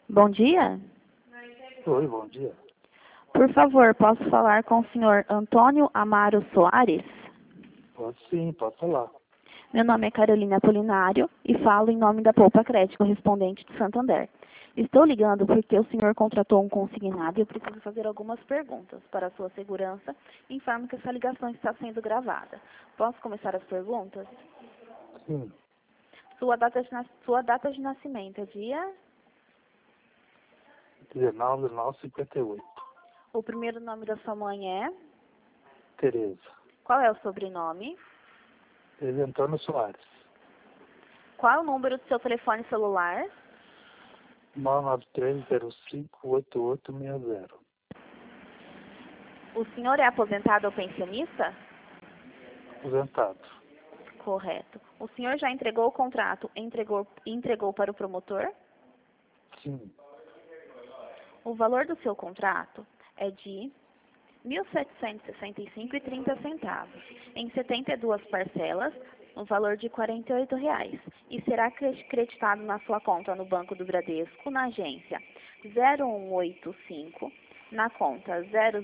Bom dia. Oi, bom dia. Por favor, posso falar com o senhor Antônio Amaro Soares? Pode sim, pode falar. Meu nome é Carolina Apolinário e falo em nome da Poupa Crédito correspondente de Santander. Estou ligando porque o senhor contratou um consignado e eu preciso fazer algumas perguntas para a sua segurança. Informo que essa ligação está sendo gravada. Posso começar as perguntas? Sim, Sua data de nascimento é dia? 19/9/58. O primeiro nome da sua mãe é? Tereza. Qual é o sobrenome? Tereza Antônio Soares. Qual é o número do seu telefone celular? 993058860. O senhor é aposentado ou pensionista? Aposentado. Correto. O senhor já entregou o contrato e entregou para o promotor? Sim, O valor do seu contrato é de R$ 1.765,30, em 72 parcelas, no valor de R$ 48, e será creditado na sua conta no Banco do Bradesco, na agência 0185, na conta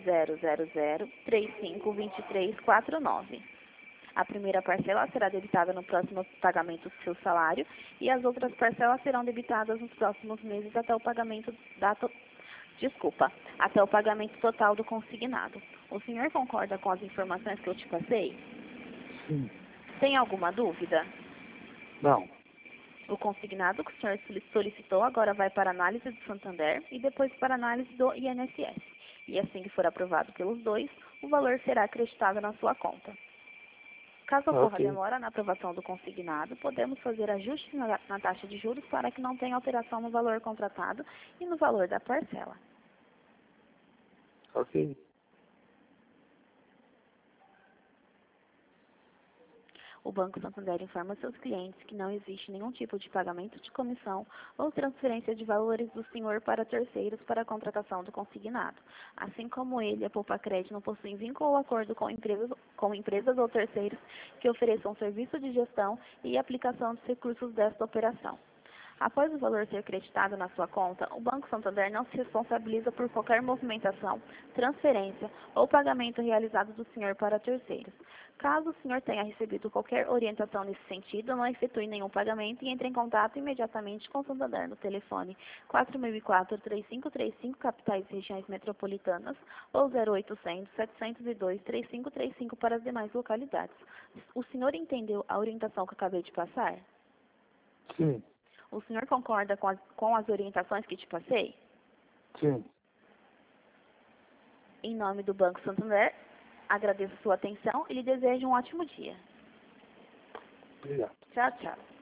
0000352349. A primeira parcela será debitada no próximo pagamento do seu salário e as outras parcelas serão debitadas nos próximos meses até o pagamento até o pagamento total do consignado. O senhor concorda com as informações que eu te passei? sim. Tem alguma dúvida? Não. O consignado que o senhor solicitou agora vai para análise do Santander e depois para análise do INSS. E assim que for aprovado pelos dois, o valor será acreditado na sua conta. Caso ocorra Ok. demora na aprovação do consignado, podemos fazer ajustes na taxa de juros para que não tenha alteração no valor contratado e no valor da parcela. Ok. O Banco Santander informa seus clientes que não existe nenhum tipo de pagamento de comissão ou transferência de valores do senhor para terceiros para a contratação do consignado. Assim como ele, a Poupa Crédito não possui vínculo ou acordo com empresas ou terceiros que ofereçam serviço de gestão e aplicação dos recursos desta operação. Após o valor ser creditado na sua conta, o Banco Santander não se responsabiliza por qualquer movimentação, transferência ou pagamento realizado do senhor para terceiros. Caso o senhor tenha recebido qualquer orientação nesse sentido, não efetue nenhum pagamento e entre em contato imediatamente com o Santander no telefone 4004-3535, capitais e regiões metropolitanas, ou 0800-702-3535 para as demais localidades. O senhor entendeu a orientação que eu acabei de passar? Sim, O senhor concorda com as orientações que te passei? sim. Em nome do Banco Santander, agradeço sua atenção e lhe desejo um ótimo dia. Obrigado. Tchau, tchau.